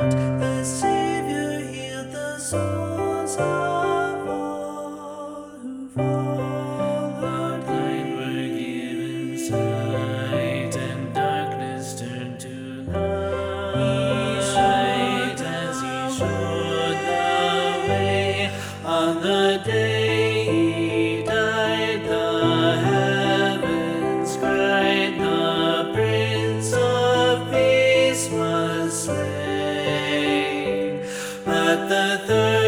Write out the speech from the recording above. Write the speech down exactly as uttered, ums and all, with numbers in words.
The Savior healed the souls of all who followed. The blind were given sight, and darkness turned to light. He showed as he showed the way. On the day he died, the heavens cried, the Prince of Peace was slain. But the third